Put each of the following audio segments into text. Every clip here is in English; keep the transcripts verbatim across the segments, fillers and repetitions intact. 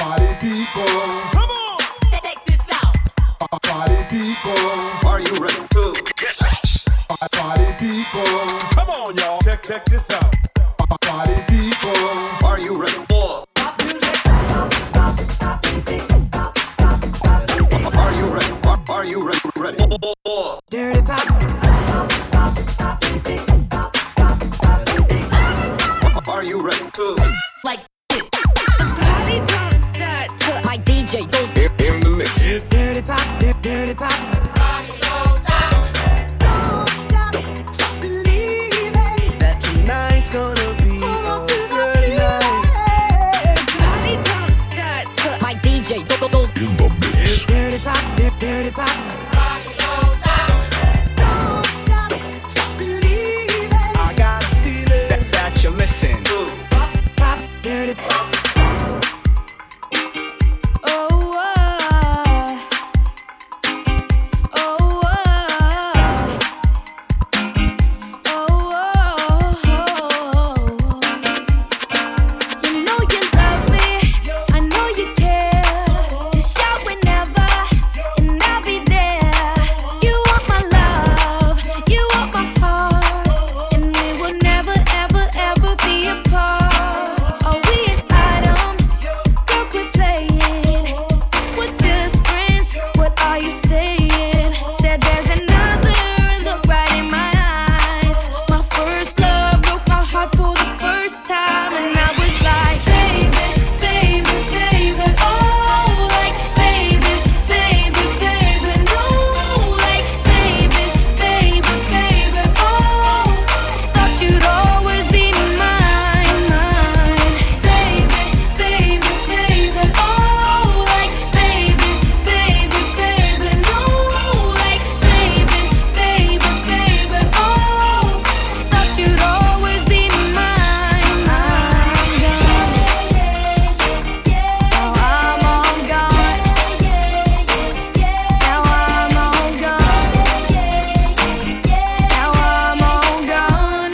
Party people, come on, check this out. party people, Are you ready to? party people, come on, y'all. Check, check this out. party people, Are you ready for? Are you ready? Are, are you ready? Ready for? Dirty pop. Are you ready to? Like this. Party don't start till my D J goes. In, in the mix. Dirty pop. Dirty, dirty pop. That tonight's gonna be a good night. Party don't start till my D J goes. Dirty pop. Dirty, dirty pop. I got a feeling that, that you listen. Pop. Dirty pop. Oh, oh, oh, oh, oh. You know you love me, I know you care. Just shout whenever, and I'll be there. You want my love, you want my heart, and we will never, ever, ever be apart. Are we an item? Girl, quit playing. We're just friends. What are you saying? Said there's another look right in my eyes. My first love broke my heart for the first time, and I was like, baby, baby, baby, oh, like baby, baby, baby, no, like baby, baby, baby, oh. Thought you'd always be mine, mine, baby, baby, baby, oh, like baby, baby, baby, no, like baby, baby, baby, oh. Thought you'd always be mine, mine, now I'm all gone. Now I'm all gone. Now I'm all gone.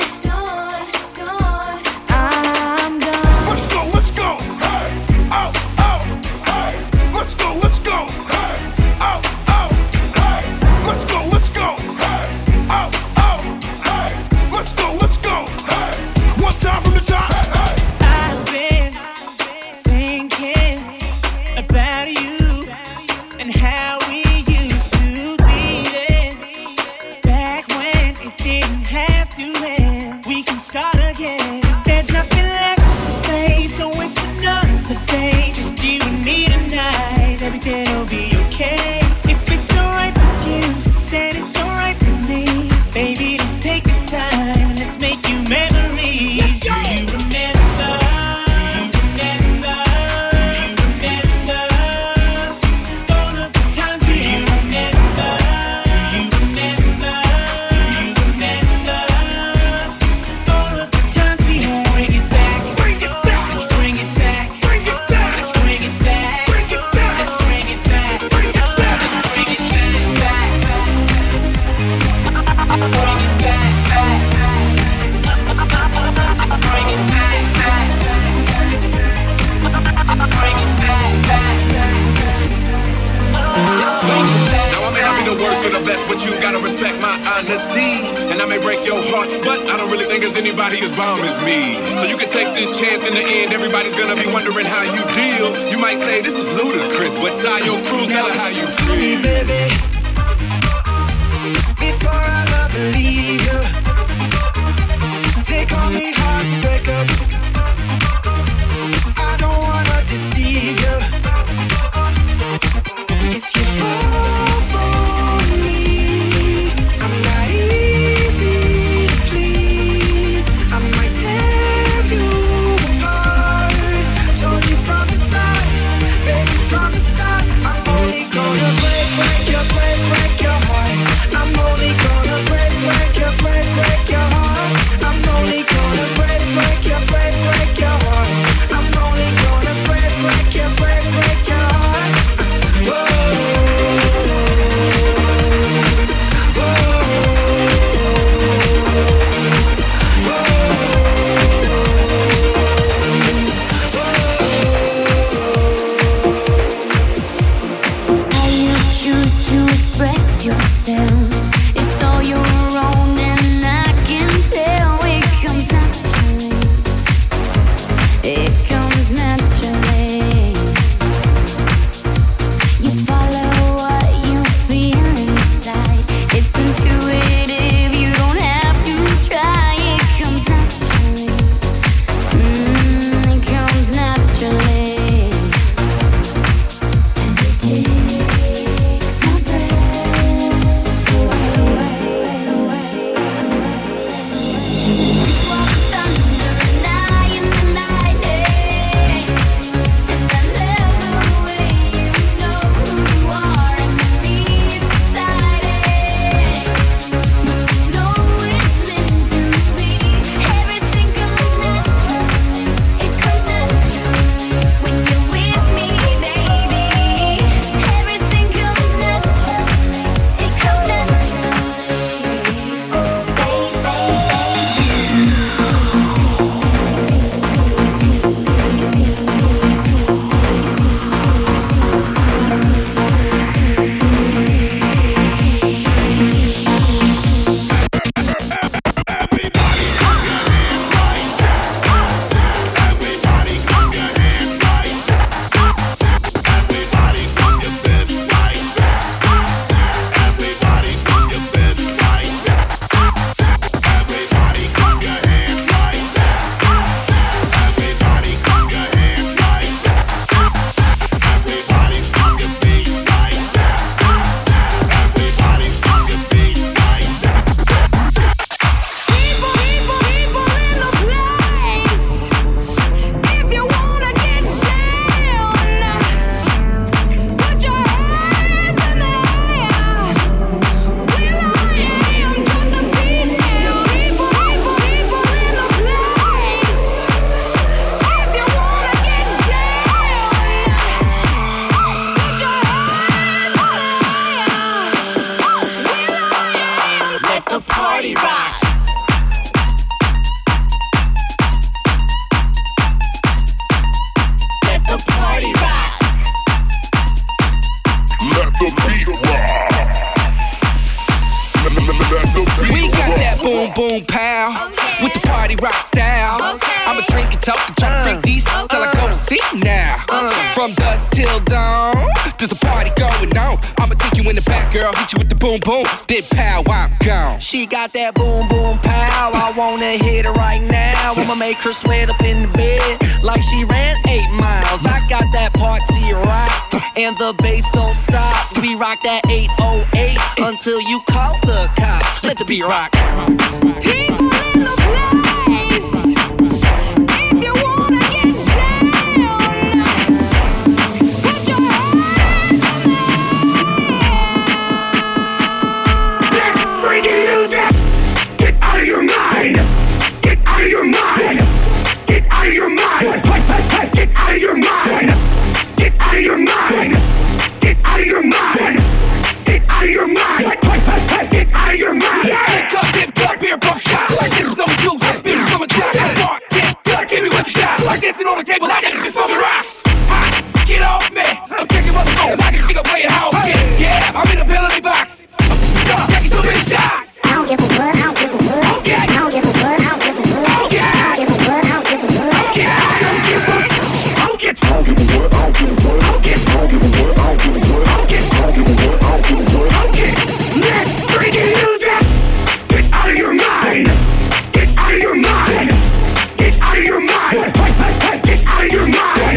I'm gone. Let's go, let's go. Hey, oh, oh, hey. Let's go, let's go. Hey, oh, oh, hey. Let's go, let's go. Hey, oh, oh, hey. Let's go, let's go. Hey, one time from the top. Hey, hey. I've been thinking about you and how we used to be then. Back when it didn't have to end. We can start again. There's nothing left to say. Don't waste another day. Just you and me tonight. Everything'll be okay. If it's alright with you, then it's alright with me. Baby, let's take this time and let's make you memories. Do you remember? Do you remember? Do you remember all of the times we Do you remember? Do you remember? Do you remember all of the times we had? Let's bring it back. Bring it back. Let's bring it back. Bring it back. Let's bring it back. Bring it back. Let's bring it back. Bring it back. Let's bring it back. Bring it back. Bring it back. Bring it back. Let's bring it back. Now I may not be the worst or the best, but you gotta respect my honesty. And I may break your heart, but I don't really think there's anybody as bomb as me. So you can take this chance in the end, everybody's gonna be wondering how you deal. You might say this is ludicrous, but tie your crews, tell her how you Listen to me, feel. baby. Before I love and leave you, they call me heartbreaker. I don't wanna deceive you. If you fall for me, I'm not easy to please. I might tear you apart. Told you from the start, baby, from the start. I'm only gonna break, break your, break, break your heart. I'm only gonna break, break your, break, break your heart. I'm only gonna break, break your, break. It comes naturally. You follow what you feel inside. It's intuitive. You don't have to try. It comes naturally. Mm, it comes naturally. And it takes my breath away. Walked under an eye in the night, and I love the way you know who you are and me inside. No, it's meant to be. Everything comes naturally. It comes naturally when you're with me, baby. Everything comes naturally. It comes boom, boom, pow. With the party rock style. I'ma drink and talk and try to freak these till I go to sleep now. From dusk till dawn, there's a party going on. I'ma take you in the back, girl, hit you with the boom, boom. Then pow, I'm gone. She got that boom, boom, pow. I wanna hit her right now. I'ma make her sweat up in the bed like she ran eight miles. I got that party rock, and the bass don't stop. We rock that eight oh eight until you call the cops. Let the beat rock. People in the place. If you wanna get down, put your hands in the Let's break it loose. Get out of your mind. Get out of your mind. Get out of your mind. Get out of your mind. Get out of your mind. Get out of your mind. Get out of your mind. Get out of your mind. Cut it, blood, beer, pump shots. Get some juice, beer, come and jack. Bartender, give me what you got. Like dancing on the table, I got this for me rocks. Ha, get off me. I'm taking my phones, I can think I'm playing house. Yeah, I'm in a penalty box. I'm taking too many shots. I don't give a what, I don't give a what. Okay. I don't give a what, I don't give a what. Okay. I don't give a what, I don't give a what. Okay. I don't give a what. I don't give a what. I don't give a what, I don't give a what. I don't give a I don't give a what, I don't give a what. I don't give a I don't give a what, I don't give a what. Okay, let's break it loose. Get out of your mind. Get out of your mind. Get out of your mind. Get out of your mind.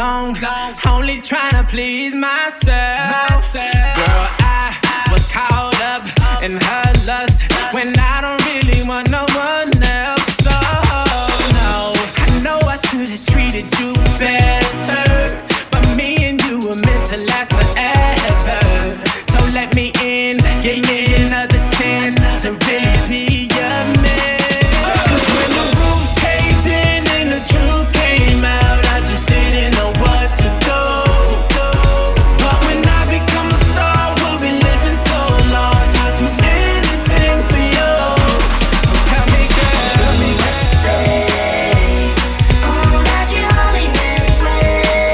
long, only trying to please myself. Girl, I was caught up in her lust when I don't really want no one else. So no, I know I should have treated you better, but me and you were meant to last forever. So let me in, give me another chance to really be your man. That you only been with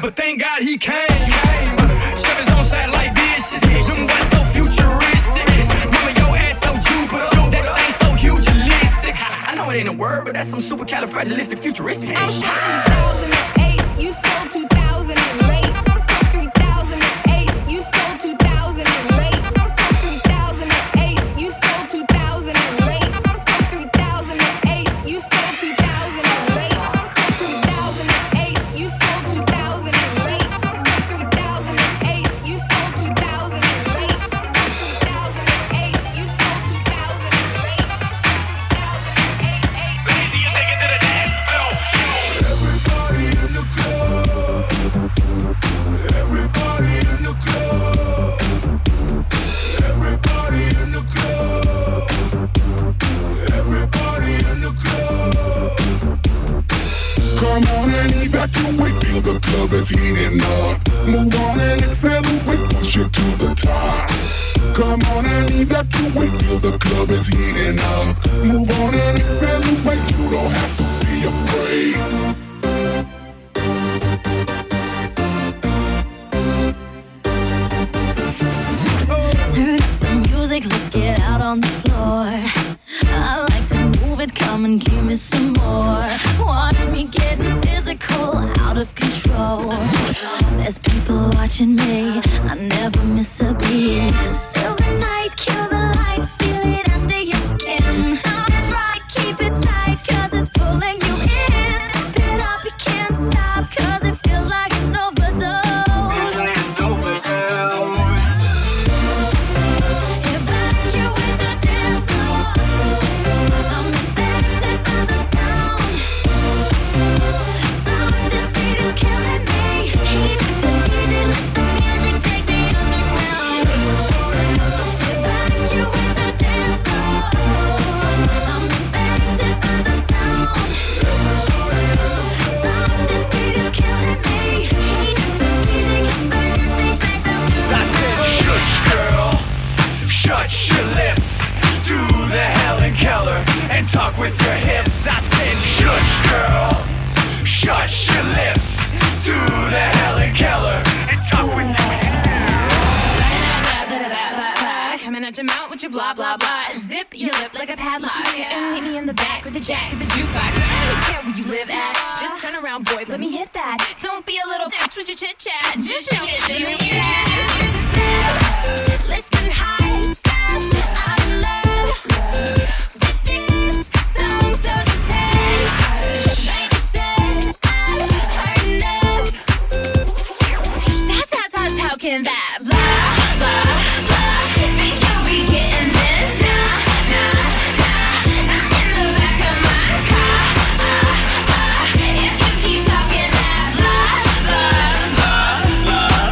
but thank God he came. Shove his own satellite dishes. Them boys so futuristic. Mama, your ass so Jupiter. That thing so hugelistic. I know it ain't a word, but that's some supercalifragilistic futuristic. I'm so three thousand eight, you sold two thousand eight. I'm so three thousand eight, you sold two thousand eight. I'm so three thousand eight, you sold two thousand eight. I'm so three thousand eight, you sold two thousand eight. I'm so three thousand eight, you sold two thousand eight. I'm so three thousand eight, you sold two thousand eight. I'm so three thousand eight, you sold two thousand eight. I'm so three thousand eight. Baby, you make it to the dance floor. Everybody in the club. Everybody in the club. Everybody in the club. Everybody in the club. Come on and evacuate, feel the club is heating up. Move on and accelerate, push it to the top. Come on and evacuate, feel the club is heating up. Move on and accelerate, you don't have to be afraid. Turn up the music, let's get out on the floor. I like to move it, come and give me some more. Watch me getting physical, out of control. There's people watching me, I never miss a beat. Still the night, kill the lights, feel it under your skin. I'll try, keep it tight, cause it's pulling you in. Wrap it up, you can't stop, cause it feels like an overdose. Shut your lips, do the Helen Keller and talk with your hips. I said, shush, girl. Shut your lips, do the Helen Keller and talk with your hips. Coming at your mouth with your blah blah blah. Zip your lip like a padlock and meet me in the back with the jack of the jukebox. I don't care where you live at. Just turn around, boy. Let me hit that. Don't be a little bitch with your chit chat. Just show me that you can. Listen high. I'm in love with this song, so just take baby shit. I've heard enough. How, how, how, how can that blah blah blah? Think you'll be getting this? Nah, nah, nah, nah. In the back of my car. Ah, ah. If you keep talking that blah blah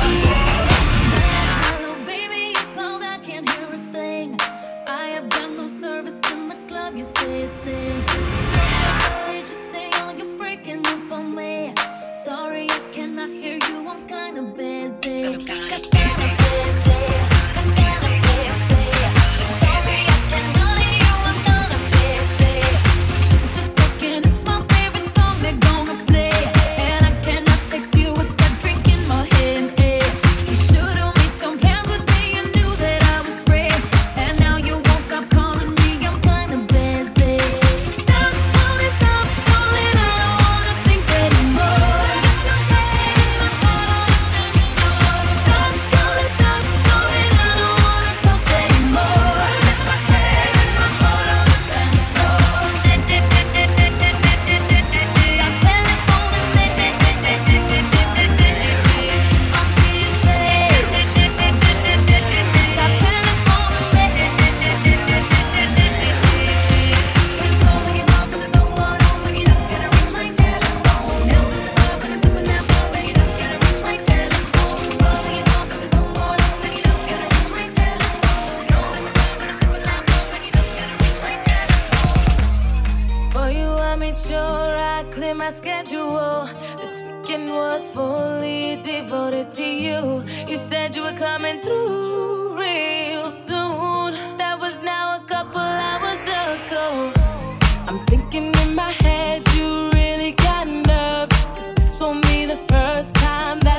blah. Hello, baby, you called, I can't hear a thing. I have done no service in the club, you say, say. Did you say, oh, you're breaking up on me? Sorry, I cannot hear you, I'm kinda busy. Kinda busy, kinda busy. Sorry, I cannot hear you, I'm kinda busy. Just a second, it's my favorite song they're gonna play. And I cannot text you with that drink in my hand. You should've made some plans with me, you knew that I was free. And now you won't stop calling me, I'm kinda busy. Stop calling, stop calling, I don't wanna think anymore. Got my head in my heart on the dance floor. Stop calling, stop calling, I don't wanna talk anymore. Got my head in my heart on the dance floor. Stop telephoning For you, I made sure I clear my schedule. This weekend was fully devoted to you. You said you were coming through real soon. That was now a couple hours ago. I'm thinking in my head, you really got nerve. 'Cause this won't be the first time that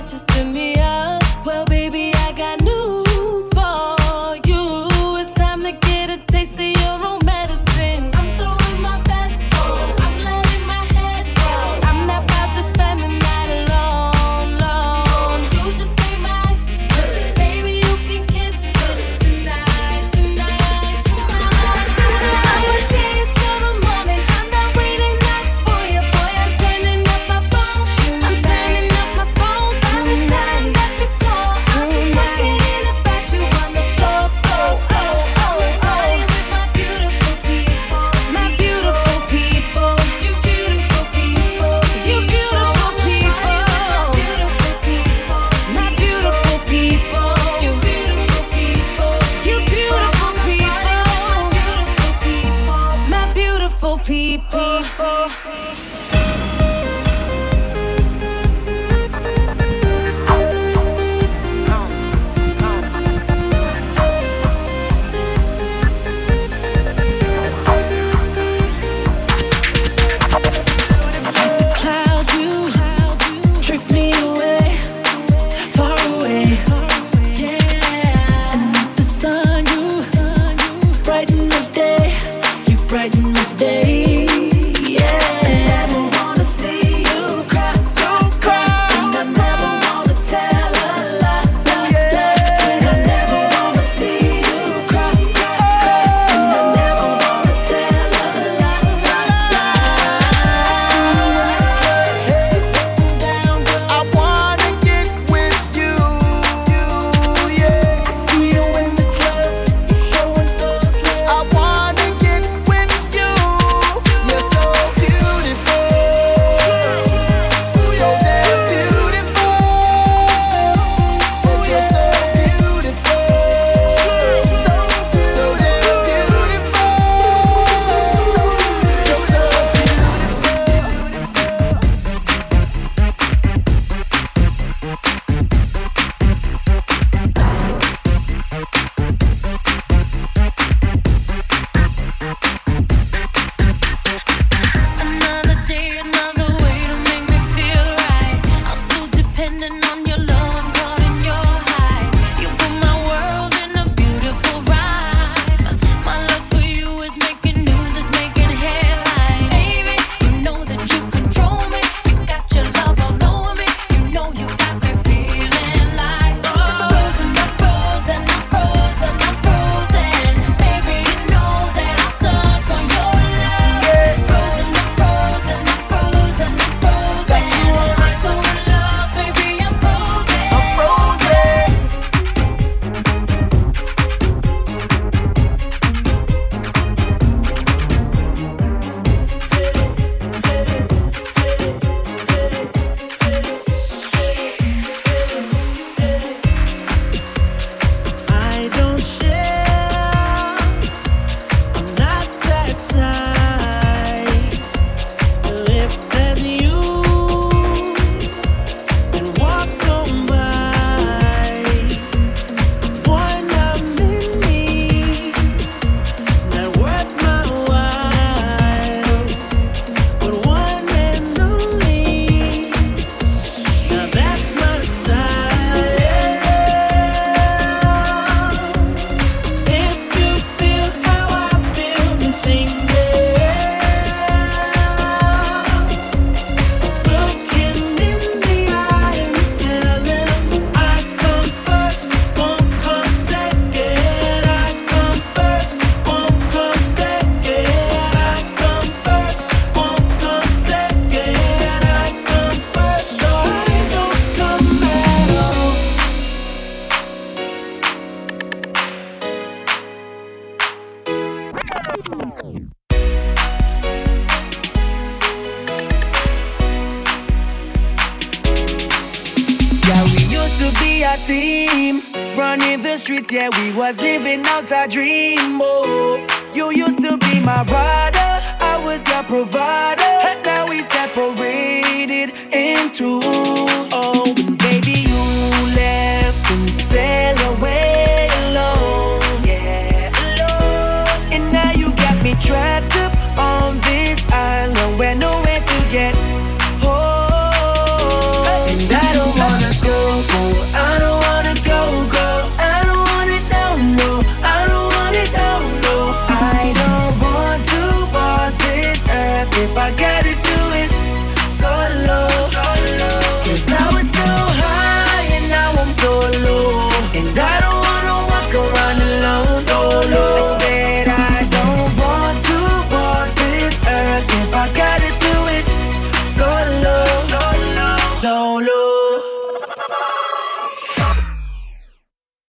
used to be a team, running the streets, yeah, we was living out our dream. Oh, you used to be my rider, I was your provider, and now we separated in two. Oh,